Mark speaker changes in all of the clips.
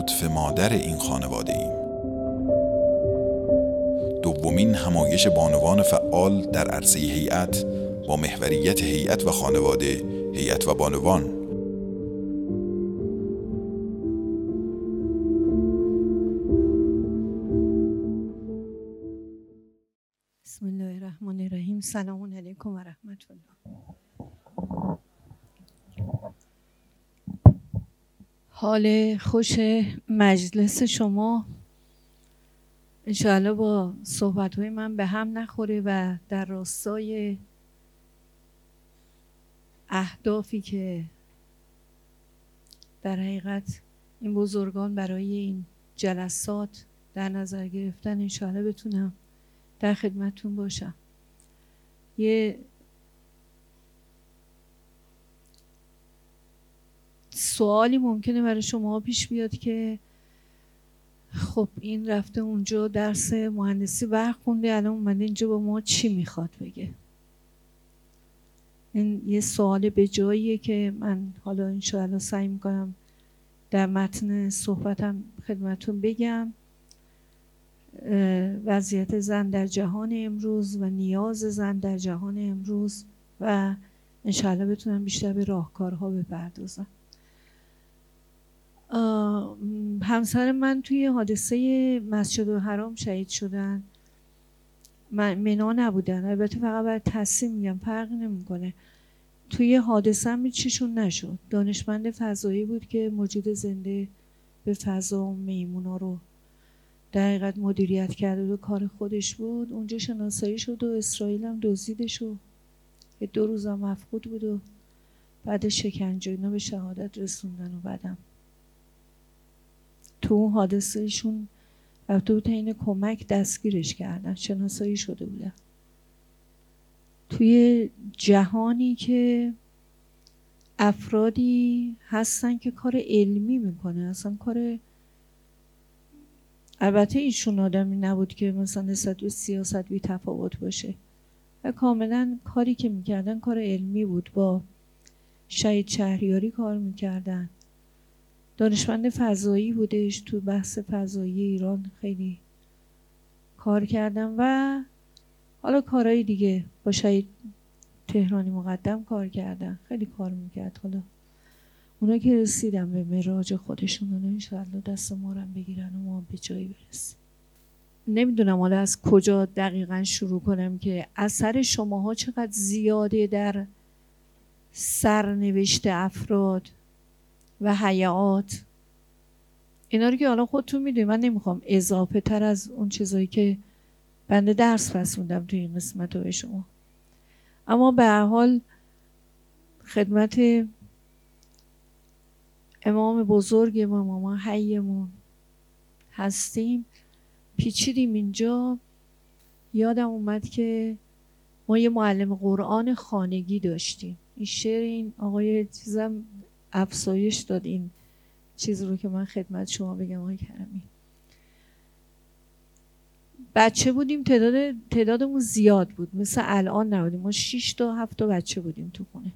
Speaker 1: لطف مادر این خانواده ایم. دومین همایش بانوان فعال در عرصه هیئت با محوریت هیئت و خانواده، هیئت و بانوان.
Speaker 2: بسم الله الرحمن الرحیم. سلام علیکم و رحمت الله. حال خوش مجلس شما انشاءالله با صحبت‌های من به هم نخوره و در راستای اهدافی که در حقیقت این بزرگان برای این جلسات در نظر گرفتن انشاءالله بتونم در خدمتتون باشم. یه سوالی ممکنه برای شما پیش بیاد که خب این رفته اونجا درس مهندسی برق خونده، الان اومده اینجا با ما چی میخواد بگه؟ این یه سوال به جاییه که من حالا انشاءالله سعی میکنم در متن صحبتم خدمتون بگم. وضعیت زن در جهان امروز و نیاز زن در جهان امروز و انشاءالله بتونم بیشتر به راهکارها بپردازم. همسر من توی حادثه مسجدالحرام شهید شدن. منا نبودن، البته فقط برای تصمیم میگم، فرقی نمیکنه. توی حادثه هم چیشون نشد. دانشمند فضایی بود که موجود زنده به فضا و میمونا رو در حقیقت مدیریت کرده و کار خودش بود. اونجا شناسایی شد و اسرائیل هم دزدیدش و 2 روز هم مفقود بود و بعد شکنجه اینا به شهادت رسوندن و بعدم تو اون حادثهشون رفته بود این کمک دستگیرش کردن، شناسایی شده بودن. توی جهانی که افرادی هستن که کار علمی میکنه، اصلا کار، البته ایشون آدمی نبود که مثلا نسبت به سیاست بی تفاوت باشه و کاملا کاری که میکردن کار علمی بود. با شهید شهریاری کار میکردن. دانشمند فضایی بودش، تو بحث فضایی ایران خیلی کار کردن و حالا کارهای دیگه با شهید تهرانی مقدم کار کردن، خیلی کار میکرد. حالا اونا که رسیدن به معراج خودشون، اونا انشاءالله دست ما رو بگیرن و ما به جایی برسیم. نمیدونم حالا از کجا دقیقا شروع کنم که اثر شماها چقدر زیاده در سرنوشت افراد و هیئات. اینا رو که حالا خودتون میدونید، من نمیخوام اضافه تر از اون چیزایی که بنده درس رسوندم توی این قسمت رو به شما. اما به هر حال خدمت امام بزرگ ما حیمون هستیم. پیچیدیم اینجا. یادم اومد که ما یه معلم قرآن خانگی داشتیم. این شعر این آقای چیزم افزایش داد این چیز رو که من خدمت شما بگم. آقای کرمی، بچه بودیم، تعدادمون زیاد بود، مثل الان نبودیم. ما 6 تا 7 تا بچه بودیم تو خونه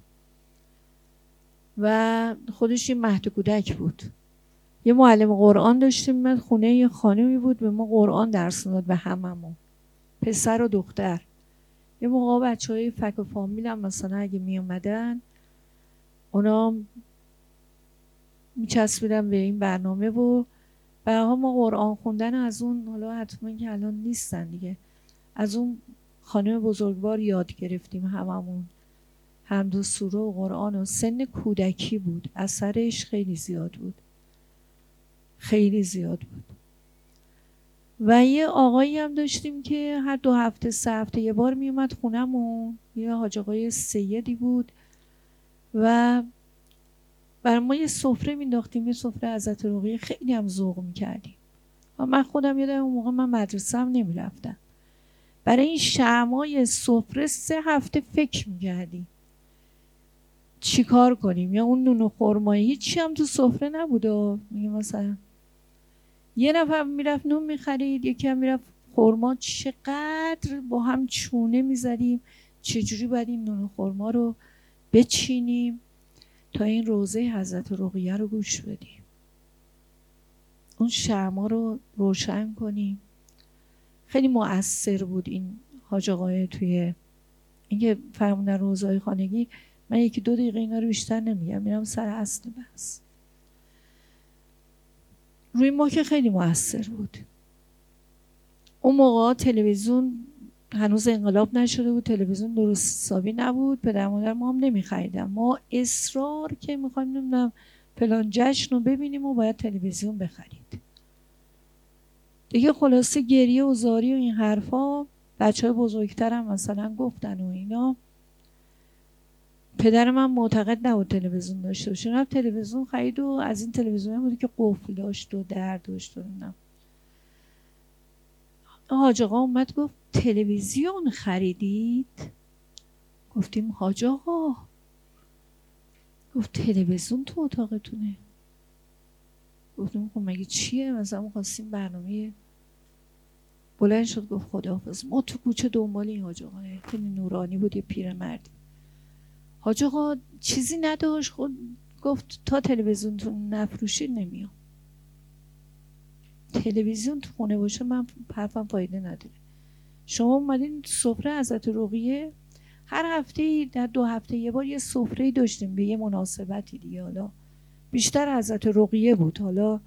Speaker 2: و خودش یه مهد کودک بود. یه معلم قرآن داشتیم. من خونه یه خانمی بود، به ما قرآن درس می‌داد، به هممون، پسر و دختر. یه موقع بچه‌های فک و فامیل هم مثلا اگه می اومدن اونا میچسبیدن به این برنامه و برها ما قرآن خوندن از اون، حالا حتما که الان نیستن دیگه، از اون خانم بزرگوار یاد گرفتیم هممون. حمد و سوره و قرآن و سن کودکی بود. اثرش خیلی زیاد بود، خیلی زیاد بود. و یه آقایی هم داشتیم که هر 2 هفته 3 هفته یه بار می اومد خونمون. یه حاج آقای سیدی بود و برای ما یه سفره مینداختیم، یه سفره حضرت رقیه، خیلی هم ذوق میکردیم. و من خودم یادم اون موقع من مدرسه هم نمیرفتم، برای این شمعای سفره 3 هفته فکر میکردیم چی کار کنیم. یا اون نون و خرمایی هیچی هم تو سفره نبود و میگه مثلا یه نفر میرفت نون میخرید، یکی هم میرفت خرما. چقدر با هم چونه میزدیم چجوری باید این نون و خرما رو بچینیم تا این روزه حضرت رقیه رو گوش بدیم. اون شمع رو روشن کنیم. خیلی مؤثر بود این حاج آقای توی اینکه فرمودن روزهای خانگی. من 1-2 دقیقه اینا رو بیشتر نمیگم، میرم سر اصل بحث. روی ما که خیلی مؤثر بود. اون موقع تلویزیون هنوز انقلاب نشده بود، تلویزیون درست حسابی نبود، پدر مادر ما هم نمیخریدن. ما اصرار که میخوایم نمیدونم فلان جشن رو ببینیم و باید تلویزیون بخرید دیگه. خلاصه گریه و زاری و این حرفا. بچهای بزرگترم مثلا گفتن و اینا. پدر من معتقد نبود تلویزیون داشته باشه، رفت تلویزیون خرید و از این تلویزیون بود که قفل داشت و در داشت و اینا. حاج آقا اومد گفت تلویزیون خریدید؟ گفتیم حاج آقا. گفت تلویزیون تو اتاقتونه؟ گفتیم خب مگه چیه؟ مثلا ما خواستیم برنامه. بلند شد گفت خداحافظ. ما تو کوچه دنبال این حاج آقا، خیلی نورانی بود، یه پیرمردی. حاج آقا چیزی نداشت. خود گفت تا تلویزیونتون نفروشید نمیام. تلویزیون تو خونه باشه من حرفم فایده نداره. شما اومدین سفره حضرت رقیه، هر هفته در 2 هفته یه بار یه سفره داشتیم به یه مناسبتی دیگه. حالا بیشتر حضرت رقیه بود، حالا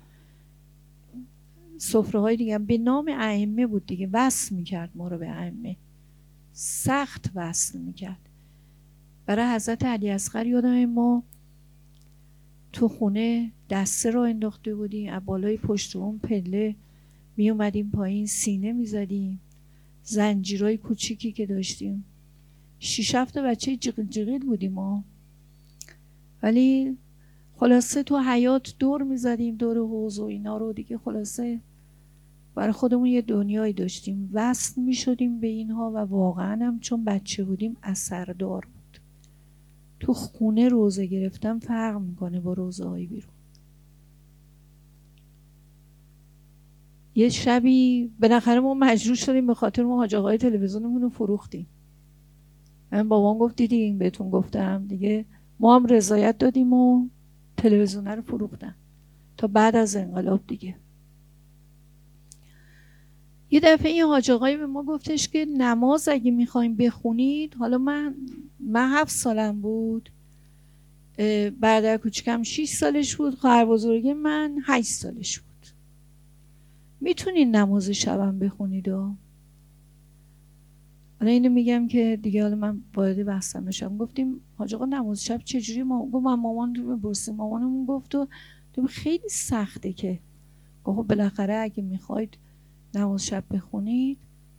Speaker 2: سفره های دیگه به نام ائمه بود دیگه. وصل میکرد ما رو به ائمه، سخت وصل میکرد. برای حضرت علی اصغر یادم ما تو خونه دسته را انداخته بودیم، از بالای پشت اون پله می اومدیم پایین، سینه می زدیم. زنجیرای کوچیکی که داشتیم، 6-7 بچه جغیل بودیم ما. ولی خلاصه تو حیات دور می زدیم، دور حوض و اینا رو دیگه. خلاصه برای خودمون یه دنیایی داشتیم، وصل می شدیم به اینها. و واقعا هم چون بچه بودیم اثردار بود. تو خونه روزه گرفتن فرق میکنه با روزه های بیرون. یه شبی بالاخره ما مجبور شدیم به خاطر ما حاج آقای تلویزیونمون رو فروختیم. من بابام گفت دیدین بهتون گفتم دیگه. ما هم رضایت دادیم و تلویزیون رو فروختن تا بعد از انقلاب دیگه. یه دفعه این حاج آقای به ما گفتش که نماز اگه میخوایم بخونید. حالا من 7 سالم بود، برادر کوچیکم 6 سالش بود، خواهر بزرگی من 8 سالش بود. میتونین نماز شبم بخونید و حالا اینو میگم که دیگه حالا من وارد بحثم بشم. گفتیم حاج آقا نماز شب چجوری؟ گفت من مامان رو بپرسیم. مامانمون گفت و خیلی سخته که. گفت بالاخره اگه میخواید نماز شب بخونید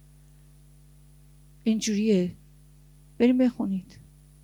Speaker 2: اینجوریه، بریم بخونید.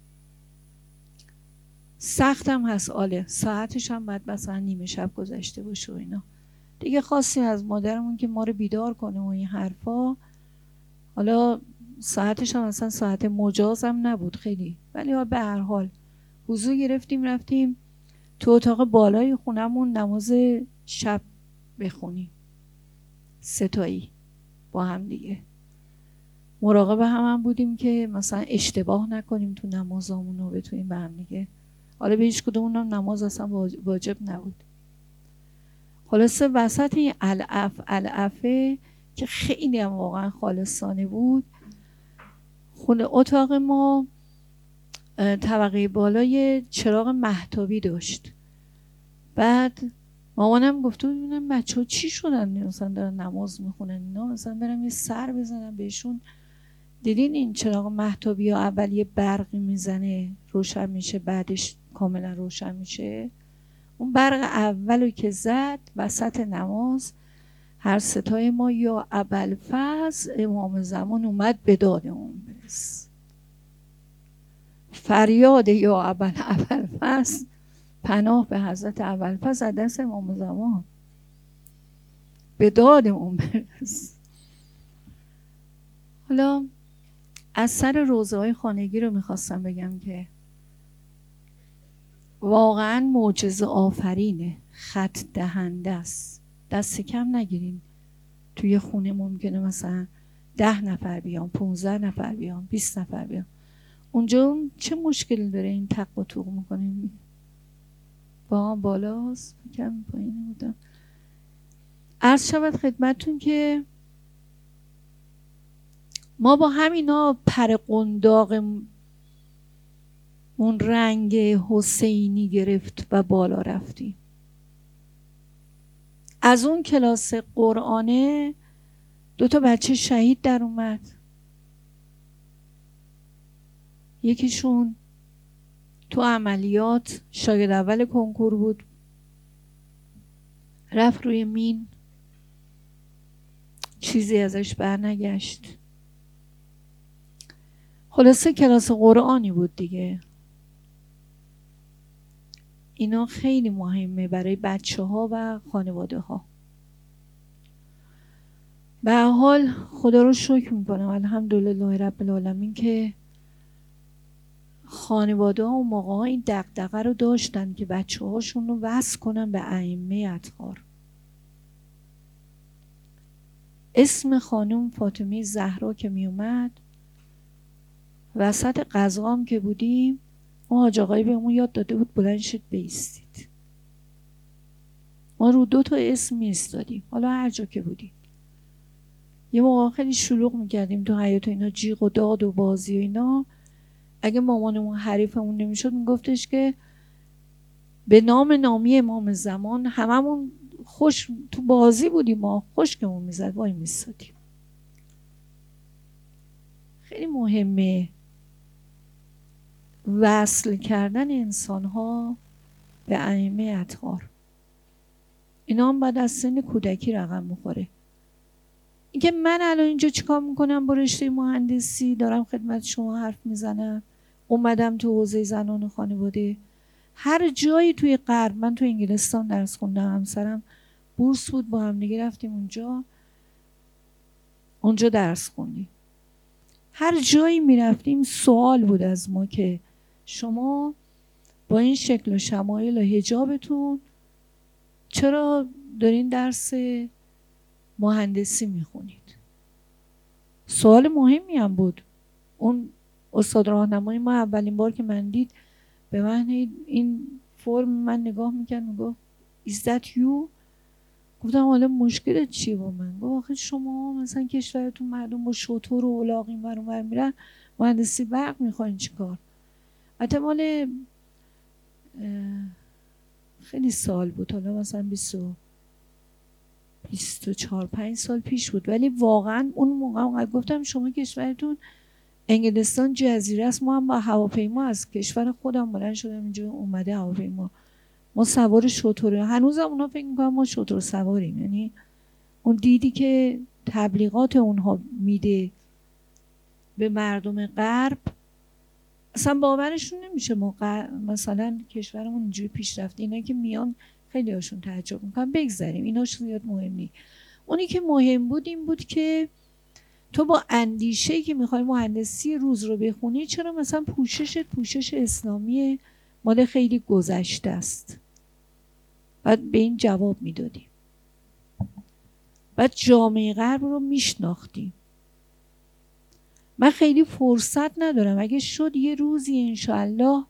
Speaker 2: سختم هست، آله ساعتش هم باید مثلا نیمه شب گذشته باشه و اینا دیگه. خواستیم از مادرمون که ما رو بیدار کنه و این حرفا. حالا ساعتش هم مثلا ساعت مجاز هم نبود خیلی، ولی به هر حال وضو گرفتیم رفتیم تو اتاق بالای خونمون نماز شب بخونیم 3 تایی با هم دیگه. مراقب هم بودیم که مثلا اشتباه نکنیم تو نمازامون رو بتونیم به هم دیگه. حالا به هیچ کدوم نماز اصلا واجب نبود. خلاصه وسط این العفه که خیلی هم واقعا خالصانه بود، خونه اتاق ما طبقه بالای چراغ مهتابی داشت. بعد مامانم گفت ببینم بچه‌ها چی شدن مثلا دارن نماز میخونن اینا، مثلا برم یه سر بزنم بهشون. دیدین این چراغ مهتابی ها اول یه برقی میزنه روشن میشه، بعدش کاملا روشن میشه. اون برق اولو که زد وسط نماز، هر ستای ما یا ابوالفضل امام زمان اومد به دادمون برس. فریاد یا ابوالفضل، پناه به حضرت ابوالفضل از دست امام زمان، به دادمون برس. حالا از سر روزه های خانگی رو میخواستم بگم که واقعا معجزه آفرینه، خط دهنده است. دست کم نگیرین. توی خونه ممکنه مثلا 10 نفر بیان، 15 نفر بیان، 20 نفر بیان. اونجا چه مشکلی داره این تق و توق میکنیم؟ با هم بالاست، کم پایین بودم. عرض شود خدمتون که ما با همینا پر قنداقمون رنگ حسینی گرفت و بالا رفتیم. از اون کلاس قرآنه 2 بچه شهید در اومد. یکیشون تو عملیات شاگرد اول کنکور بود، رفت روی مین، چیزی ازش برنگشت. خلاصه کلاس قرآنی بود دیگه. اینا خیلی مهمه برای بچه ها و خانواده ها. به هر حال خدا رو شکر میکنم الحمدلله رب العالمین که خانواده ها و موقع ها این دغدغه رو داشتن که بچه هاشون رو وصل کنن به ائمه اطهار. اسم خانم فاطمه زهرا که می اومد، وسط غذا هم که بودیم، اون حاج آقایی بهمون یاد داده بود بلند شید بایستید. ما رو 2 اسم ایستادیم، حالا هر جا که بودیم. یه موقع خیلی شلوغ میکردیم تو حیاط و اینا، جیغ و داد و بازی و اینا. اگه مامانمون حریفمون نمیشد میگفتش که به نام نامی امام زمان، هممون خوش تو بازی بودیم، ما خشکمون میزد وای میستادیم. خیلی مهمه وصل کردن انسان‌ها به ائمه اطهار. اینا هم باید از سن کودکی رقم میخوره. اینکه من الان اینجا چیکار میکنم با رشته مهندسی، دارم خدمت شما حرف میزنم، اومدم تو حوزه زنان و خانواده. هر جایی توی غرب، من تو انگلستان درس خوندم، همسرم بورس بود، با هم دیگه رفتیم اونجا درس خوندیم. هر جایی میرفتیم سوال بود از ما که شما با این شکل و شمایل و حجابتون چرا دارین درس مهندسی میخونید؟ سوال مهمی هم بود. اون استاد راهنمای ما اولین بار که من دید، به من این فرم من نگاه میکرد، میگفت Is that you؟ گفتم حالا مشکلت چیه با من؟ گفت آخه شما مثلا کشورتون مردم با شتر و الاغ این ور اون ور میرن، مهندسی برق میخواین چیکار؟ حتی مال خیلی سال بود، حالا مثلا 24-25 سال پیش بود، ولی واقعا اون موقع گفتم شما کشورتون انگلستان جزیره است، ما هم با هواپیما از کشور خودم بلند شدم اینجا اومده هواپیما، ما سوار شتر، هنوزم اونا فکر میکنن ما شتر سواریم. یعنی اون دیدی که تبلیغات اونها میده به مردم غرب اصلا باورشون نمیشه. ما مثلا کشورمون اینجوری پیشرفته، اینا که میان خیلی هاشون تعجب میکنن. بگذاریم ایناش زیاد مهم نیست. اونی که مهم بود این بود که تو با اندیشه‌ای که میخوای مهندسی روز رو بخونی، چرا مثلا پوشش اسلامی مال خیلی گذشته است؟ بعد به این جواب میدادیم. بعد جامعه غرب رو میشناختیم. من خیلی فرصت ندارم، اگه شد یه روزی انشاءالله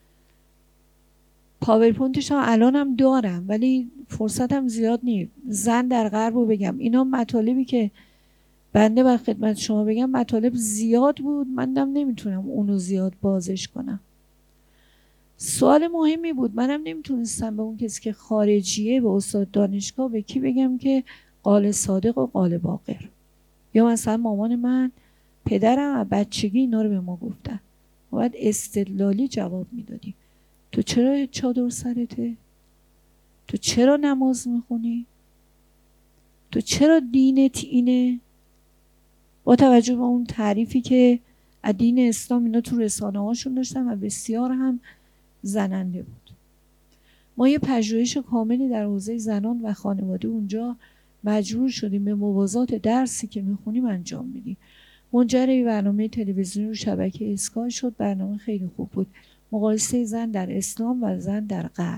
Speaker 2: پاورپوینتش هم الانم دارم ولی فرصتم زیاد نیست، زن در غرب رو بگم. اینا مطالبی که بنده بر خدمت شما بگم مطالب زیاد بود، منم نمیتونم اونو زیاد بازش کنم. سوال مهمی بود، منم نمیتونستم به اون کسی که خارجیه، به استاد دانشگاه، به کی بگم که قال صادق و قال باقر. یا مثلا مامان من، پدرم از بچگی اینا رو به ما گفتن، ما باید استدلالی جواب میدادیم. تو چرا چادر سرته؟ تو چرا نماز میخونی؟ تو چرا دینت اینه؟ با توجه به اون تعریفی که از دین اسلام اینا تو رسانه هاشون داشتن و بسیار هم زننده بود. ما یه پژوهش کاملی در حوزه زنان و خانواده اونجا مجبور شدیم به موازات درسی که میخونیم انجام بدیم. منجر به برنامه تلویزیونی رو شبکه اسکای شد. برنامه خیلی خوب بود، مقایسه زن در اسلام و زن در غرب.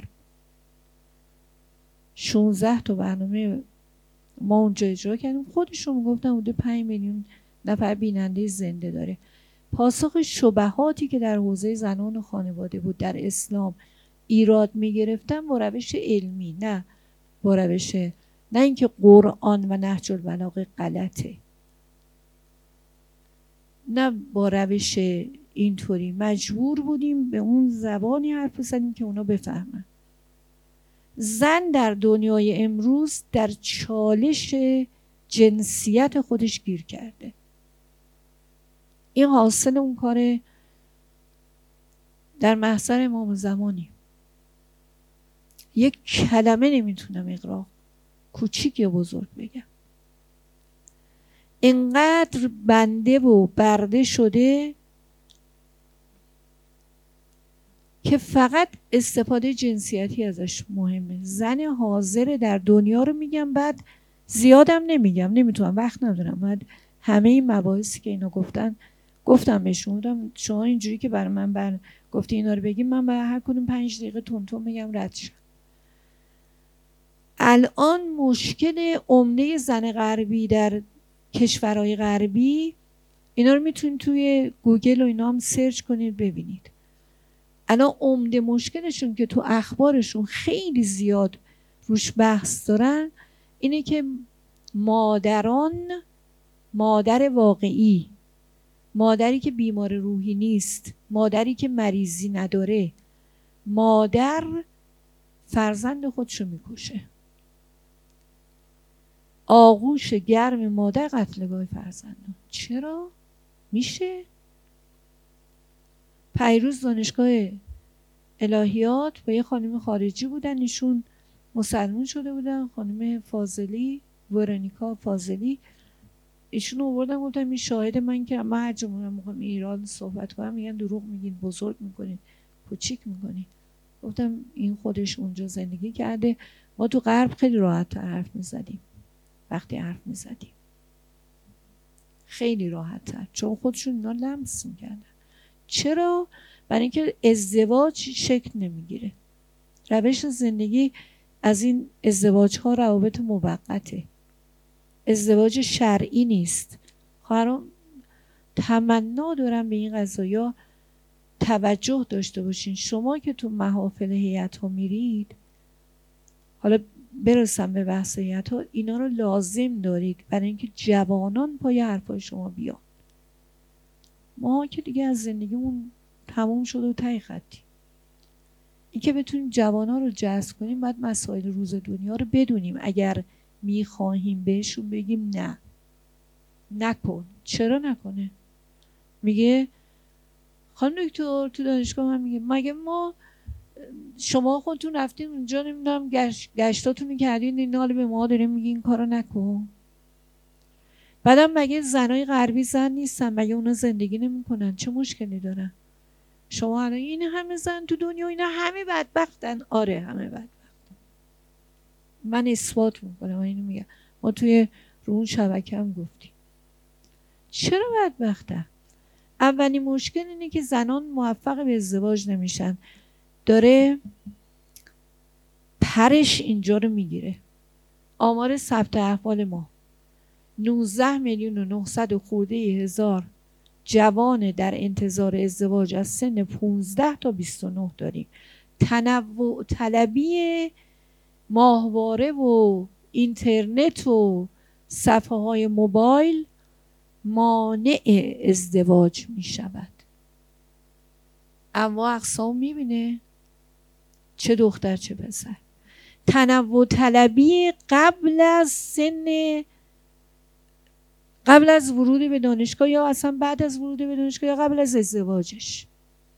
Speaker 2: 16 تا برنامه ما اونجا اجرا کردیم. خودشون گفتن حدود 5 میلیون نفر بیننده زنده داره. پاسخ شبهاتی که در حوزه زنان و خانواده بود در اسلام ایراد میگرفتن با روش علمی، نه با روش نه اینکه قرآن و نهج البلاغه غلطه، نه با روش اینطوری مجبور بودیم به اون زبانی حرف بزنیم که اونا بفهمن. زن در دنیای امروز در چالش جنسیت خودش گیر کرده. این حاصل اون کار در محضر امام زمانی. یک کلمه نمیتونم اقرا کوچیک یا بزرگ بگم. اینقدر بنده و برده شده که فقط استفاده جنسیتی ازش مهمه. زن حاضر در دنیا رو میگم، بعد زیادم نمیگم، نمیتونم، وقت ندارم. بعد همه این مباحثی که اینا گفتم بهشون، شما اینجوری که برای من گفتی اینا رو بگیم، من برای هر کدوم 5 دقیقه تون بگم رد شم. الان مشکل عمده زن غربی در کشورهای غربی، اینا رو میتونید توی گوگل و اینا هم سرچ کنید ببینید. الان عمده مشکلشون که تو اخبارشون خیلی زیاد روش بحث دارن اینه که مادر واقعی، مادری که بیمار روحی نیست، مادری که مریضی نداره، مادر فرزند خودشو میکشه. آغوش گرم مادر قتلگاه فرزندان. چرا؟ میشه؟ پیروز دانشگاه الهیات با یه خانم خارجی بودن، ایشون مسلمون شده بودن، خانم فاضلی، ورونیکا فاضلی. ایشون آوردن گفتن این شاهد من که من هر جا میخوام ایران صحبت کنم میگن دروغ میگین، بزرگ میکنین، کوچیک میکنین. گفتم این خودش اونجا زندگی کرده، ما تو غرب خیلی راحت تر حرف میزدیم. وقتی حرف میزدیم خیلی راحت تر، چون خودشون اینا لمس میکردن. چرا؟ برای اینکه ازدواج شکل نمیگیره. روش زندگی از این ازدواج ها روابط موقته، ازدواج شرعی نیست. خواهران تمنا دارم به این قضایا توجه داشته باشین. شما که تو محافل هیئت ها میرید، حالا برسم به بحث هیئت ها، اینا رو لازم دارید برای اینکه جوانان پای حرفای شما بیان. ما که دیگه از زندگیمون تموم شده و ته خطی. این که بتونیم جوانان رو جذب کنیم باید مسائل روز دنیا رو بدونیم. اگر میخواهیم بهشون بگیم نه نکن. چرا نکنه؟ میگه خانم دکتر تو دانشگاه من میگه مگه ما شما خودتون رفتین اونجا نمیدونم گشتاتون کردین، این حالا به ما داریم میگه این کارو نکن. بعدم مگه زنای غربی زن نیستن؟ مگه اونا زندگی نمیکنن؟ چه مشکلی دارن؟ شما الان این همه زن تو دنیا اینا همه بدبختن. آره همه بدبختن، من اثبات میکنم، اینو میگم. ما توی اون شبکه هم گفتیم چرا بدبختن. اولین مشکل اینه که زنان موفق به ازدواج نمیشن. داره پرش اینجا رو میگیره. آمار ثبت احوال ما 19,900,000 جوان در انتظار ازدواج از سن 15 تا 29 داریم. تنوع طلبی ماهواره و اینترنت و صفحه های موبایل مانع ازدواج می شود. اما اقسام می بینه، چه دختر چه پسر. تنوع طلبی قبل از ورود به دانشگاه یا اصلا بعد از ورود به دانشگاه یا قبل از ازدواجش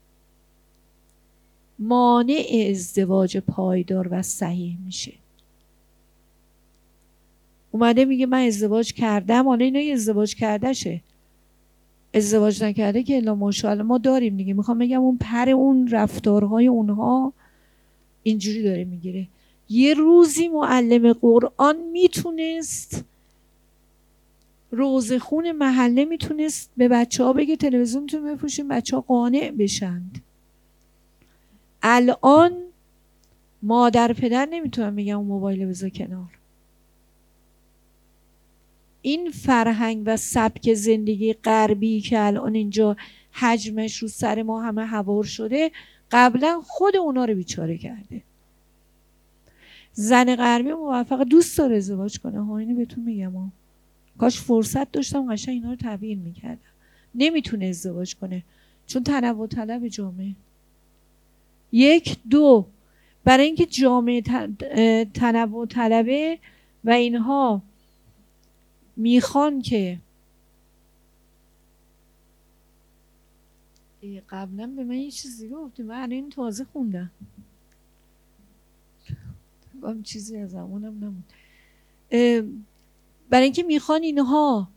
Speaker 2: مانع ازدواج پایدار و صحیح میشه. اومده میگه من ازدواج کردم، حالا اینا ازدواج کرده شه، ازدواج نکرده که الا ماشاءالله ما داریم دیگه. میخوام بگم اون پر اون رفتارهای اونها اینجوری داره میگیره. یه روزی معلم قرآن میتونست، روزخون محله میتونست به بچه ها بگه تلویزیونتون بفروشین بچه ها قانع بشند. الان مادر پدر نمیتونن بگن اون موبایل بذار کنار. این فرهنگ و سبک زندگی غربی که الان اینجا حجمش رو سر ما همه هوار شده، قبلا خود اونا رو بیچاره کرده. زن غربی موفق دوست داره ازدواج کنه ها، اینو بهتون میگم کاش فرصت داشتم قشنگ اینا رو تبیین میکردم. نمیتونه ازدواج کنه چون تنوع طلب جامعه. 1 2 برای اینکه جامعه تنوع طلبه و اینها میخوان که قبلا به من یه چیزی گفتی من این تازه خوندم چیزی از زمانم نمون. برای اینکه میخوان اینها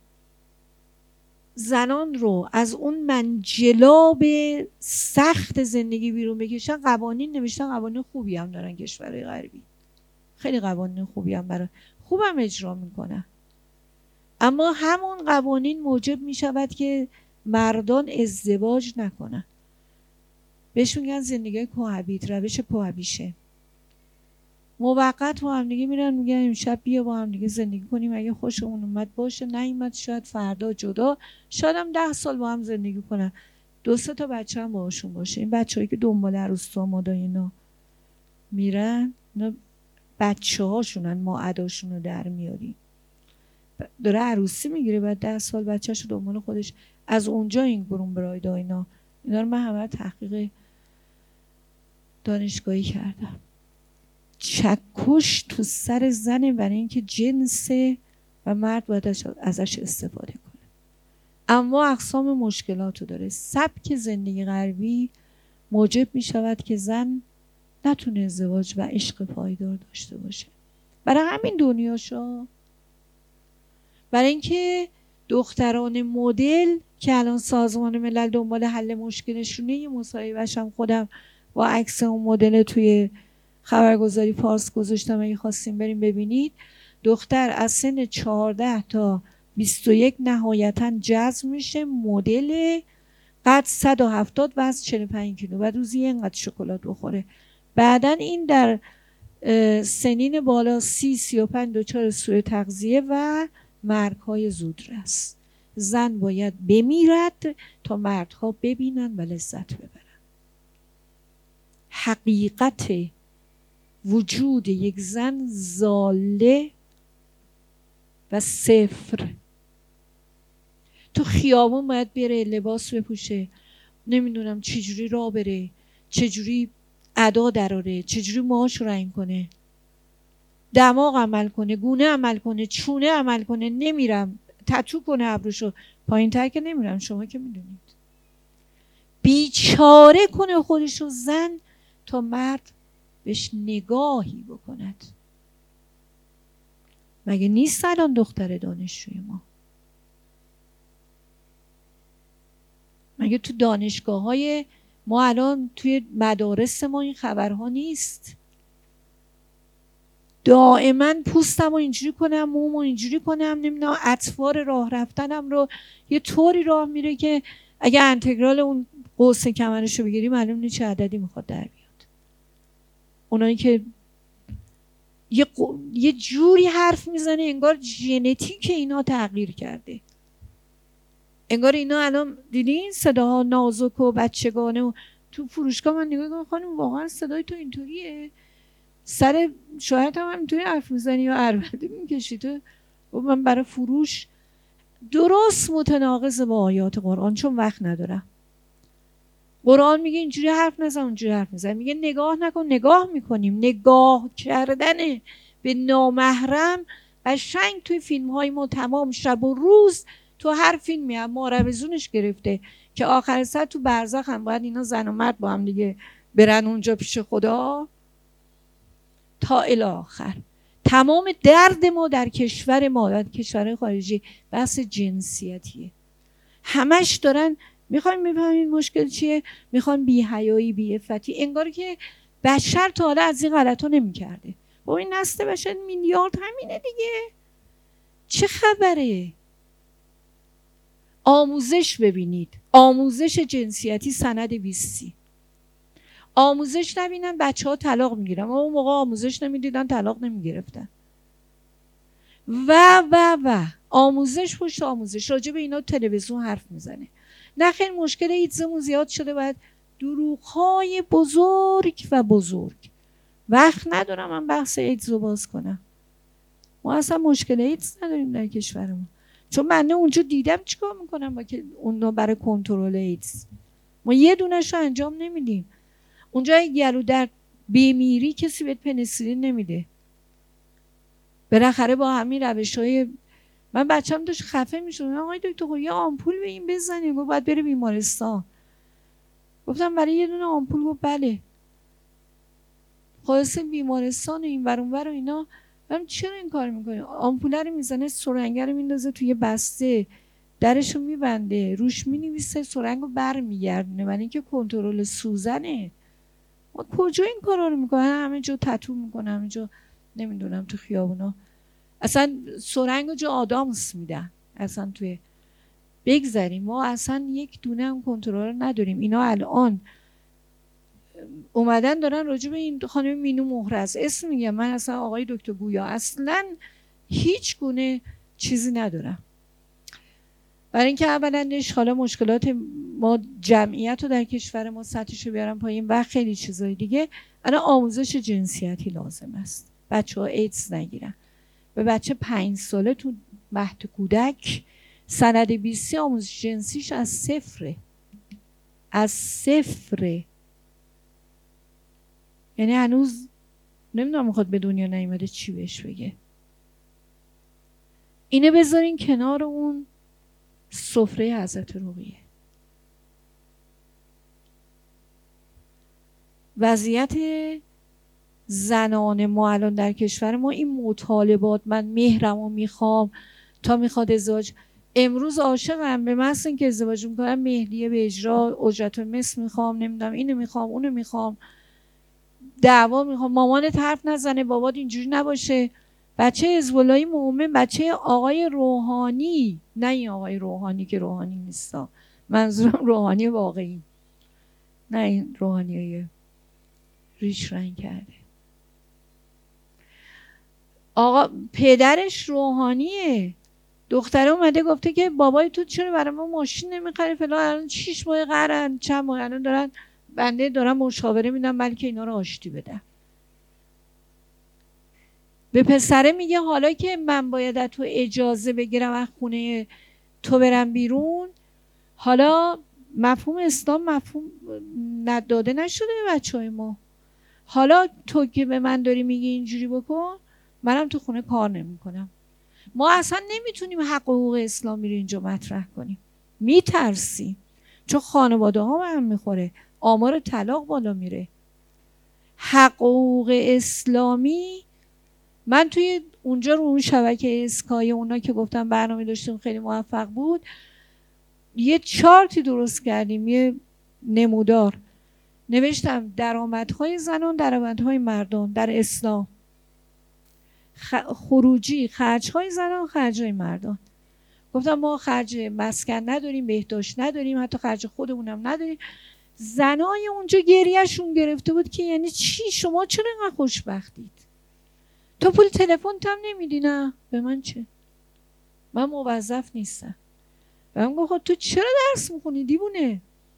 Speaker 2: زنان رو از اون منجلاب سخت زندگی بیرون بکشن، قوانین نوشتن. قوانین خوبی هم دارن کشورهای غربی، خیلی قوانین خوبی هم برای خوبم اجرا میکنن، اما همون قوانین موجب میشود که مردان ازدواج نکنن. بهش میگن زندگی کوهابیت، روش کوهابیشه. موقت با هم دیگه میرن میگن امشب بیا با هم دیگه زندگی کنیم، اگه خوشمون اومد باشه، نیومد شاید فردا جدا، شاید هم 10 سال با هم زندگی کنن، 2 3 تا بچه هم باهاشون باشه. این بچه‌هایی که دنبال عروس داماد اینا میرن، اینا بچه هاشونن، ما اداشون رو در میاریم. داره عروسی میگیره بعد 10 سال بچه‌شو دنبال خودش. از اونجا این گروم برایدا اینا رو من همه تحقیق دانشگاهی کردم. چکش تو سر زنه برای اینکه جنسه و مرد باید ازش استفاده کنه. اما اقسام مشکلاتو داره. سبک زندگی غربی موجب می شود که زن نتونه ازدواج و عشق پایدار داشته باشه. برای همین دنیاشا، برای اینکه دختران مدل که الان سازمان ملل دنبال حل مشکلشونه، یه مصاحبه‌اش هم خودم با عکس اون مدل توی خبرگزاری فارس گذاشتم، اگه خواستیم بریم ببینید. دختر از سن 14 تا 21 نهایتا جذب میشه، مدل، قد 170 وزن 45 کیلو و روزی اینقدر شکلات بخوره. بعدن این در سنین بالا 30-35 دچار سوء تغذیه و مرگ‌های زودرس. زن باید بمیرد تا مردها ببینن و لذت ببرن. حقیقت وجود یک زن زاله و صفر. تو خیابون باید بره، لباس بپوشه، نمیدونم چجوری راه بره، چجوری ادا دراره، چجوری موهاشو رنگ کنه، دماغ عمل کنه، گونه عمل کنه، چونه عمل کنه. نمیرم تتو کنه ابروشو، پایین تر که نمیرم، شما که میدونید. بیچاره کنه خودشو زن تا مرد بهش نگاهی بکند. مگه نیست الان دختر دانشجوی ما؟ مگه تو دانشگاه های ما الان توی مدارس ما این خبرها نیست؟ دائما پوستم رو اینجوری کنم، موم رو اینجوری کنم، نمیدونم اطوار راه رفتنم رو یه طوری راه میره که اگه انتگرال اون قوس کمرش رو بگیری معلوم نیست چه عددی میخواد در بیاد. اونایی که یه جوری حرف میزنه انگار ژنتیک اینا تغییر کرده، انگار اینا الان دیدین صداها نازک و بچگانه و تو فروشگاه من نگاه کنم خانم واقعا صدای تو اینطوریه؟ سر شاید هم اینطوری حرف میزنی یا عربده میکشی تو؟ من برای فروش درست متناقض با آیات قرآن، چون وقت ندارم. قرآن میگه اینجوری حرف نزن، اونجوری حرف نزن. میگه نگاه نکن، نگاه میکنیم. نگاه کردن به نامحرم قشنگ توی فیلم های ما تمام شب و روز تو هر فیلمی هم ماربزونش گرفته که آخر سر تو برزخ هم باید اینا زن و مرد با هم دیگه برن اونجا پیش خدا تا الی آخر. تمام درد ما در کشور ما، در کشور خارجی، بحث جنسیتیه. همش دارن میخوایم بفهمین مشکل چیه، میخوان بی حیایی، بی عفتی، انگار که بشر تا حالا از این غلطا نمیکرده. با این نسل بشر میلیارد همینه دیگه، چه خبره؟ آموزش ببینید، آموزش جنسیتی سند 20 آموزش نبینن بچه ها طلاق میگیرن، اما اون موقع آموزش نمیدیدن طلاق نمیگرفتن و آموزش پشت آموزش. راجع به اینا تلویزیون حرف میزنه. نه خیر، مشکل ایدزمون زیاد شده، باید دروغ‌های بزرگ و بزرگ وقت ندارم من بحث ایدز رو باز کنم. ما اصلا مشکل ایدز نداریم در کشورمون، چون من اونجا دیدم چیکار میکنم با که اونا برای کنترل ایدز. ما یه دونش رو انجام نمیدیم. اونجا گلو درد بمیری کسی بهت پنیسیلین نمیده. بالاخره با همین روش‌های من بچه‌م داشت خفه میشد، آقای دکتر یه آمپول به این بزنید، گفت باید بره بیمارستان. گفتم برای یه دونه آمپول؟ گفت بله. خلاصه بیمارستان و این ور اون ور و اینا. من چرا این کار میکنی؟ آمپول رو میزنه، سرنگه رو میندازه توی بسته، درشو میبنده، روش مینویسه، سرنگو برمیگردونه، من اینکه کنترل سوزنه. ما کجا این کارا رو میکنن؟ همه جا تتو میکنن، همه جا نمیدونم تو خیابونا اصلا سرنگو جا آدامس میدن. اصلا توی بگذاریم ما اصلا یک دونه هم کنترل نداریم. اینا الان اومدن دارن راجع به این خانم مینو مهرز اسم میگم، من اصلا آقای دکتر گویا اصلا هیچ گونه چیزی ندارم. برای اینکه اولندش حالا مشکلات ما جمعیت رو در کشور ما سطحش رو بیارم پایین و خیلی چیزای دیگه. الان آموزش جنسیتی لازم است، بچه ها ایدز نگیرن. به بچه 5 ساله تو مهد کودک سند 20 آموزش جنسیش از صفره. از صفره. یعنی هنوز نمیدونم میخواد به دنیا نیومده چی بهش بگه. اینه بذارین کنار اون سفره حضرت رقیه. وضعیت زنان ما الان در کشور ما این مطالبات، من مهرمو میخوام تا میخواد ازدواج، امروز عاشقم به محض اینکه ازدواج میکنم مهریه به اجرا، اجرت مثل میخوام، نمیدونم اینو میخوام اونو میخوام، دعوا میخوام، مامانت حرف نزنه، بابات اینجوری نباشه. بچه حزب اللهی مومن، بچه آقای روحانی، نه این آقای روحانی که روحانی نیستا، منظورم روحانی واقعی، نه این روحانی ریش رنگ کرده. آقا پدرش روحانیه، دختره اومده گفته که بابای تو چرا برای ما ماشین نمیخره فلان، الان 6 ماه قرن چند ماه الان دارن بنده دارن مشاوره میدن بلکه اینا رو آشتی بدن. به پسره میگه حالا که من باید از تو اجازه بگیرم از خونه تو برم بیرون، حالا مفهوم اسلام مفهوم نداده نشده به بچهای ما. حالا تو که به من داری میگی اینجوری بکن، منم تو خونه کار نمیکنم. ما اصلا نمیتونیم حق و حقوق اسلامی رو اینجا مطرح کنیم، میترسیم، چون خانواده ها به هم میخوره، آمار طلاق بالا میره. حق و حقوق اسلامی، من توی اونجا رو اون شبکه اسکای اونا که گفتم برنامه داشتیم خیلی موفق بود، یه چارتی درست کردیم، یه نمودار نوشتم درآمدهای زنان، درآمدهای مردان در اسلام، خروجی خرجهای زنان، خرجهای مردان. گفتم ما خرج مسکن نداریم، بهداشت نداریم، حتی خرج خودمونم نداریم. زنای اونجا گریهشون گرفته بود که یعنی چی، شما چرا اینقدر خوشبختید؟ تو پول تلفن هم نمیدی؟ نه. به من چه؟ من موظف نیستم. و من گفتم تو چرا درس میخونی دیوونه؟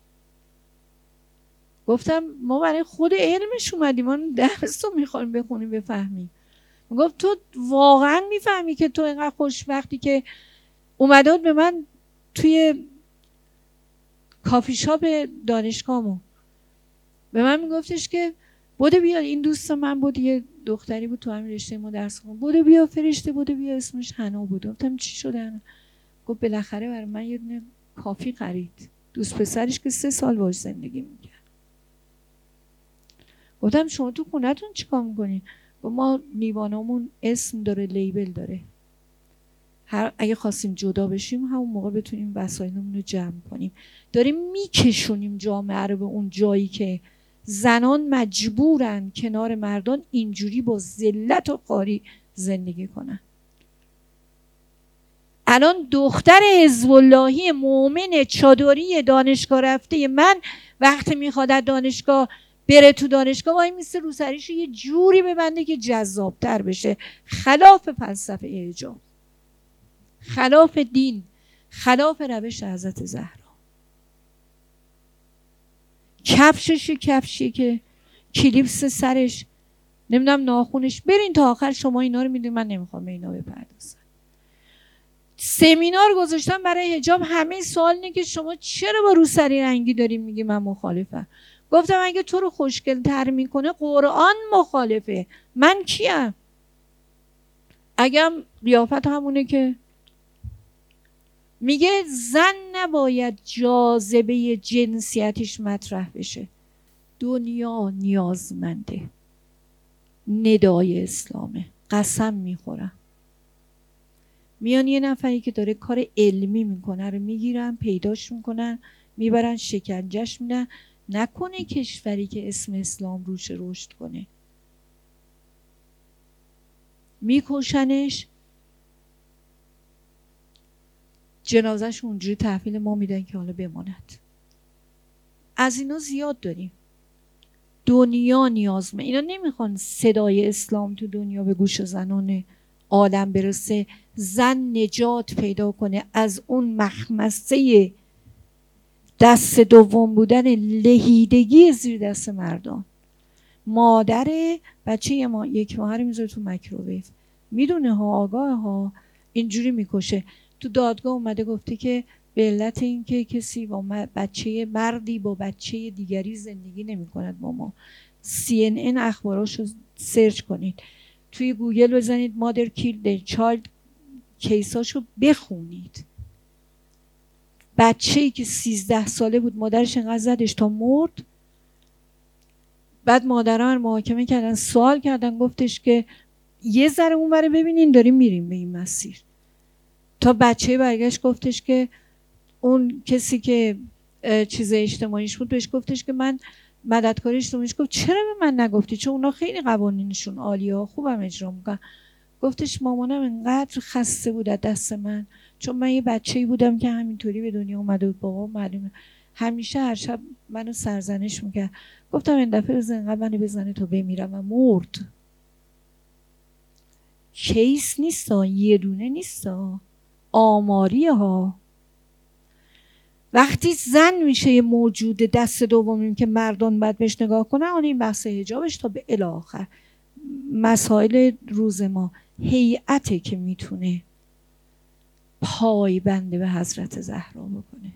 Speaker 2: گفتم ما برای خود علمش اومدیم، ما درس رو میخوایم بخونیم بفهمیم. گفت تو واقعا میفهمی که تو اینقدر خوشبختی که اومده بود به من توی کافی شاپ دانشگاهمون به من میگفتش که بوده بیا، این دوست من بود، یه دختری بود تو همین رشته ما درس خوندم، بوده بیا فرشته، بوده بیا، اسمش حنا بود. گفتم چی شده؟ گفت بالاخره برای من یه دونه کافی خرید، دوست پسرش که 3 سال باهاش زندگی میکرد. گفتم شما تو خونتون چیکار میکنین؟ گفت ما لیوانامون اسم داره، لیبل داره، اگه خواستیم جدا بشیم همون موقع بتونیم وسایلمون رو جمع کنیم. داریم میکشونیم جامعه رو به اون جایی که زنان مجبورن کنار مردان اینجوری با ذلت و خواری زندگی کنن. الان دختر حزب اللهی مؤمن چادری دانشگاه رفته من وقتی میخواد از دانشگاه بره تو دانشگاه وای میسته رو سریشو یه جوری ببنده که جذابتر بشه، خلاف فلسفه اعجاب، خلاف دین، خلاف روش حضرت زهرا. کفشی که کلیپس سرش نمیدونم ناخونش، برین تا آخر شما اینا رو میدونید، من نمیخوام به اینا بپردازم. سمینار گذاشتم برای حجاب، همه سوال اینه که شما چرا با روسری رنگی داریم میگی من مخالفم. گفتم اگه تو رو خوشگل تر میکنه قرآن مخالفه، من کیم؟ اگه قیافت همونه که میگه زن نباید جاذبه جنسیتش مطرح بشه، دنیا نیازمنده ندای اسلامه، قسم میخورم. میان یه نفری که داره کار علمی میکنه رو میگیرن، پیداش میکنن، میبرن شکنجهش میدن. نکنه کشوری که اسم اسلام روش رشد کنه، میکشنش، جنازهش اونجوری تحویل ما میدن که حالا بماند. از اینا زیاد داریم. دنیا نیازمه، اینا نمیخوان صدای اسلام تو دنیا به گوش زنان عالم برسه، زن نجات پیدا کنه از اون مخمسه دست دوم بودن، لهیدگی زیر دست مردان. مادر بچه یک ماه رو میذاره تو میکروویو، میدونه ها، آگاه ها، اینجوری میکشه. تو دادگاه اومده گفته که به علت اینکه کسی با بچه مردی با بچه دیگری زندگی نمی کند با ما. CNN اخباراشو سرچ کنید، توی گوگل بزنید مادر کیلد چایلد کیساشو بخونید. بچه‌ای که 13 ساله بود مادرش انقدر زدش تا مرد. بعد مادران محاکمه کردن، سوال کردن، گفتش که یه ذره اون بره ببینین داریم میریم به این مسیر. تا بچه برگشت گفتش که اون کسی که چیز اجتماعیش بود بهش گفتش که من مددکار اجتماعیش، گفت چرا به من نگفتی؟ چون اونا خیلی قوانینشون عالیه ها، خوبم اجرا میکنن. گفتش مامانم انقدر خسته بود از دست من، چون من یه بچه‌ای بودم که همینطوری به دنیا اومده بود، بابا معلومه همیشه هر شب منو سرزنش میکرد. گفتم این دفعه بزن انقدر منو بزنه تا بمیرم، و مرد. کیس نیستا، یه دونه نیستا، آماری ها. وقتی زن میشه یه موجود دست دومیم که مردان باید بهش نگاه کنن، اون این بحث حجابش تا به الی آخر مسائل روز ما، هیئته که میتونه پای بنده به حضرت زهرا بکنه.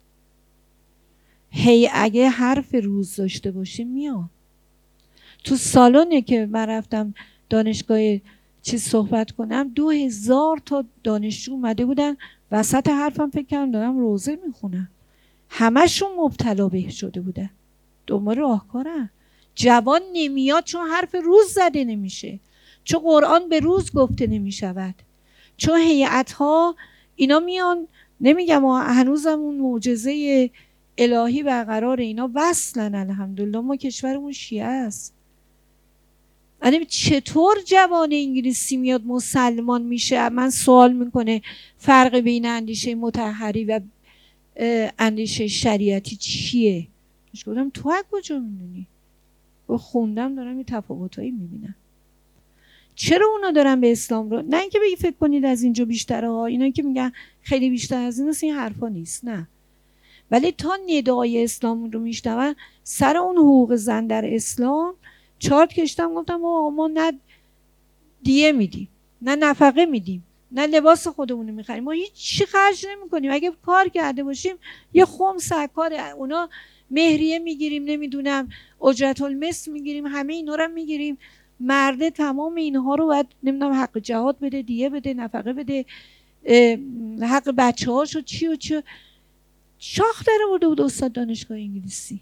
Speaker 2: اگه حرف روز داشته باشیم میان. تو سالونه که من رفتم دانشگاه چیز صحبت کنم، 2000 تا دانشجو اومده بودن، وسط حرفم فکر کردم دارم روزه میخونم، همشون مبتلا به شده بودن، دنبال راهکارن. جوان نمیاد چون حرف روز زده نمیشه، چون قرآن به روز گفته نمیشود، چون هیئت‌ها اینا میان. نمیگم هنوزم اون معجزه الهی برقرار، اینا وصلن الحمدلله. ما کشورمون شیعه است. یعنی چطور جوان انگلیسی میاد مسلمان میشه؟ من سوال میکنه فرق بین اندیشه مطهری و اندیشه شریعتی چیه؟ گفتم تو از کجا میدونی؟ خوندم دارم این تفاوتایی میبینم. چرا اونا دارن به اسلام رو، نه اینکه بگی فکر کنید از اینجا بیشتره ها، اینا که میگن خیلی بیشتر از این است، این حرفا نیست، نه. ولی تا ندای اسلام رو میشنون، سر اون حقوق زن در اسلام چارت کشتم، گفتم ما نه دیه میدیم، نه نفقه میدیم، نه لباس خودمون میخریم، ما هیچ چی خرج نمیکنیم. اگه کار کرده باشیم یه خمس کار اونا مهریه میگیریم، نمیدونم اجرت المثل میگیریم، همه اینا رو میگیریم. مرده تمام اینها رو باید نمیدونم حق جهاد بده، دیه بده، نفقه بده، حق بچه هاشو چی و چی. شاخ در آورده بود استاد دانشگاه انگلیسی.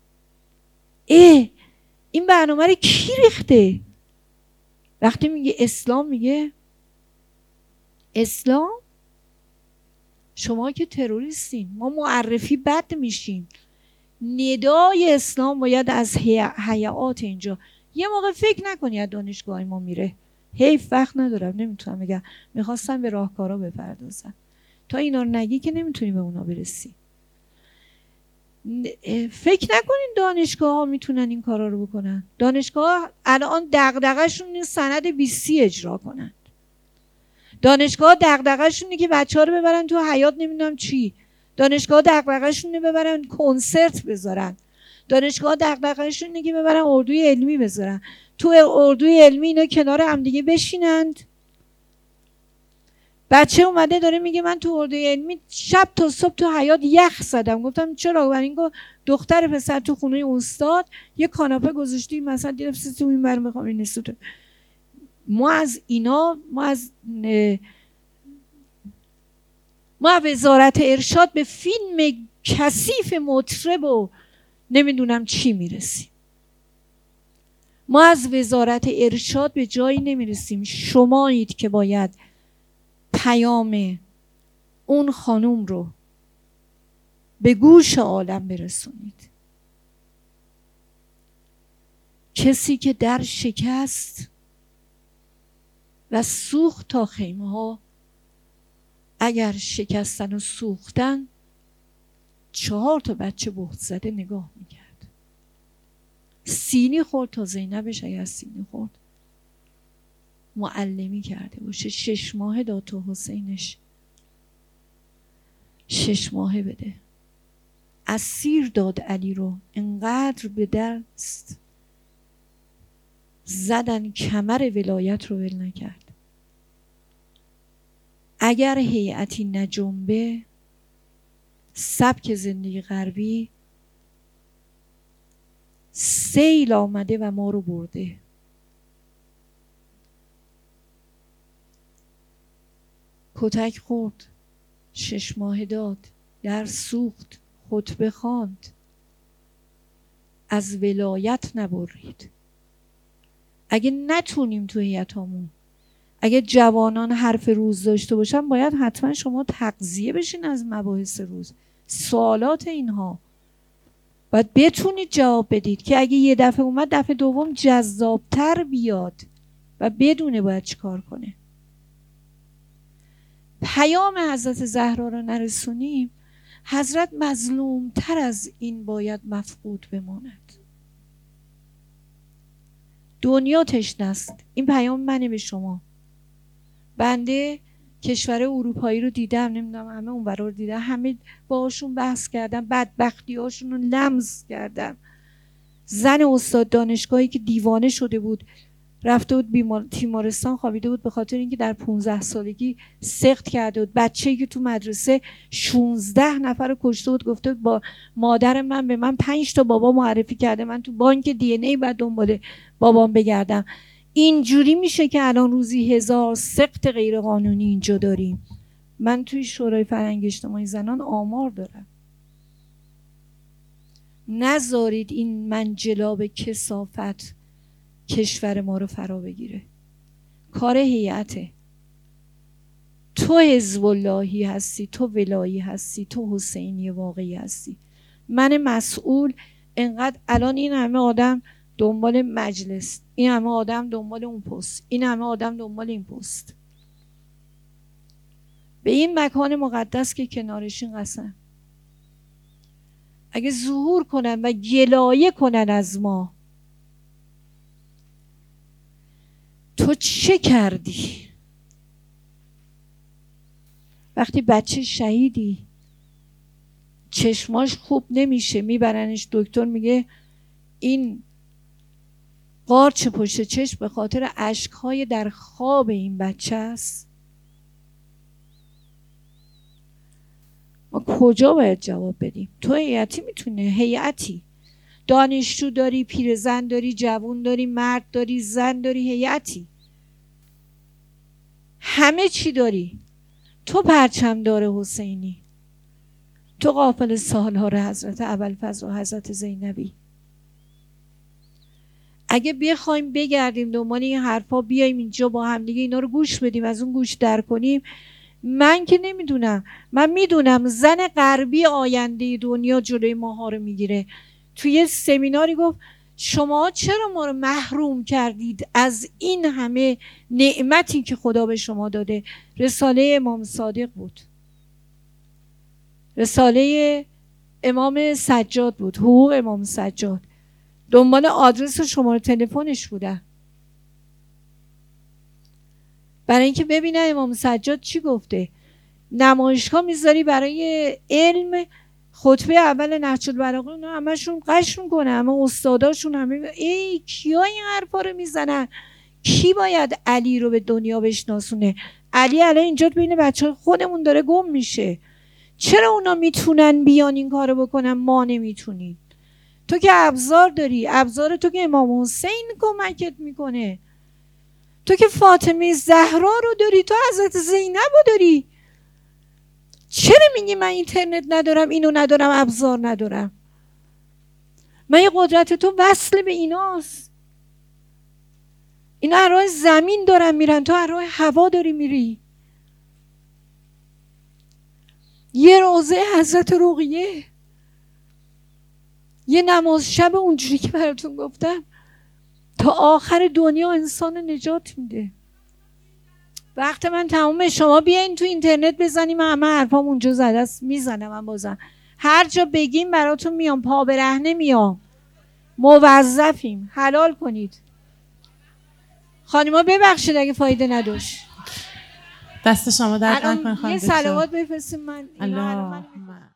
Speaker 2: این برنامه رو کی ریخته؟ وقتی میگه اسلام، میگه اسلام شما که تروریستین، ما معرفی بد میشیم. ندای اسلام باید از هیئات اینجا. یه موقع فکر نکنی از دانشگاه ما میره، حیف وقت ندارم نمیتونم بگم، میخواستم به راهکارا بپردازم. تا اینا رو نگی که نمیتونی به اونا برسی. فکر نکنین دانشگاه ها میتونن این کارا رو بکنن. دانشگاه الان دغدغه‌شون این سند 20 اجرا کنن. دانشگاه دغدغه‌شونه که بچه‌ها رو ببرن تو حیاط، نمیدونم چی. دانشگاه دغدغه‌شونه ببرن کنسرت بذارن. دانشگاه دغدغه‌شون اینه که ببرن اردوی علمی بذارن. تو اردوی علمی اینا کنار هم دیگه بشینند. بچه اومده داره میگه من تو اردوی علمی شب تا صبح تو حیاط یخ زدم. گفتم چرا؟ برای اینکه دختر پسر تو خونه استاد یه کاناپه گذاشتیم مثلا گرفت تو این برم میخوام این نسوت. ما از وزارت ارشاد به فیلم کثیف مطرب و نمیدونم چی میرسیم. ما از وزارت ارشاد به جایی نمیرسیم. شمایید که باید پیام اون خانوم رو به گوش عالم برسونید. کسی که در شکست و سوخت تا خیمه ها، اگر شکستن و سوختن 4 تا بچه بهت زده نگاه میکرد. سینی خورد تا زینبش اگر سینی خورد معلمی کرده باشه. 6 ماه داد تا حسینش 6 ماه بده. اسیر داد علی رو، انقدر به دست زدن کمر ولایت رو ول نکرد. اگر هیئتی نجنبه، سبک زندگی غربی سیل آمده و ما رو برده. کتک خورد، 6 ماه داد، در سوخت، خطبه خواند، از ولایت نبرید. اگه نتونیم تو هیئتامون، اگه جوانان حرف روز داشته باشن، باید حتما شما تغذیه بشین از مباحث روز. سوالات اینها باید بتونید جواب بدید که اگه یه دفعه اومد دفعه دوم جذابتر بیاد و بدونه باید چیکار کنه. پیام حضرت زهرا رو نرسونیم، حضرت مظلومتر از این باید مفقود بماند. دنیا تشنه است. این پیام منه به شما. بنده کشور اروپایی رو دیدم، نمیدونم همه اون برا رو دیدم، همه باشون بحث کردم، بدبختی هاشون رو لمس کردم. زن استاد دانشگاهی که دیوانه شده بود، رفته بود تیمارستان خوابیده بود به خاطر اینکه در 15 سالگی سقط کرده بود. بچه‌ای که تو مدرسه 16 نفر رو کشته بود، گفته بود با مادر من به من 5 تا بابا معرفی کرده، من تو بانک دی ان ای بعد دنبال بابام بگردم. اینجوری میشه که الان روزی 1000 سقط غیر قانونی اینجا داریم. من توی شورای فرهنگ اجتماعی زنان آمار دارم. نذارید این منجلاب کثافت کشور ما رو فرا بگیره. کار هیئته. تو حزب اللهی هستی، تو ولایی هستی، تو حسینی واقعی هستی. من مسئول انقدر الان این همه آدم دنبال مجلس، این همه آدم دنبال اون پست، این همه آدم دنبال این پست، به این مکان مقدس که کنارشین قسم اگه ظهور کنن و گلایه کنن از ما، تو چه کردی؟ وقتی بچه شهیدی چشماش خوب نمیشه، میبرنش دکتر، میگه این قارچ پشت چشم به خاطر اشکهای در خواب این بچه است. ما کجا باید جواب بدیم؟ تو هیئتی میتونه، هیئتی دانشجو داری، پیرزن داری، جوان داری، مرد داری، زن داری، هیئتی همه چی داری. تو پرچمدار حسینی، تو قافل سالار حضرت ابوالفضل و حضرت زینبی. اگه بخوایم بگردیم دنبال این حرفا، بیایم اینجا با هم دیگه اینا رو گوش بدیم، از اون گوش در کنیم، من که نمیدونم، من میدونم زن غربی آینده دنیا جلوی ماها رو میگیره. توی یه سمیناری گفت شما چرا ما رو محروم کردید از این همه نعمتی که خدا به شما داده؟ رساله امام صادق بود، رساله امام سجاد بود، حقوق امام سجاد. دنبال آدرس و شماره تلفنش بودن برای اینکه ببینن امام سجاد چی گفته. نمایشگاه میذاری برای علم، خطبه اول نهج البلاغه اونا همشون قش میکنه، همه استاداشون همه ای کیا این حرفا رو میزنن؟ کی باید علی رو به دنیا بشناسونه؟ علی الان اینجا بین بچه خودمون داره گم میشه. چرا اونا میتونن بیان این کارو بکنن ما نمیتونیم؟ تو که ابزار داری، ابزار تو که امام حسین کمکت میکنه، تو که فاطمه زهرا رو داری، تو حضرت زینب رو داری. چرا میگی من اینترنت ندارم، اینو ندارم، ابزار ندارم؟ من یه قدرت تو وصل به ایناست. اینا هر راه زمین دارن میرن، تو هر راه هوا داری میری. یه روزه حضرت رقیه، یه نماز شب اونجوری که براتون گفتم تا آخر دنیا انسان نجات میده. وقت من تمومه، شما بیاین تو اینترنت بزنیم، همه حرفام اونجا زده است، میزنم من بازم هر جا بگیم براتون میام، پا برهنه میام، موظفیم حلال کنید. خانما ببخشید اگه فایده نداشت.
Speaker 3: دست شما درد نکنه خانم
Speaker 2: یه
Speaker 3: دکتر.
Speaker 2: صلوات بفرستیم من
Speaker 3: اللهم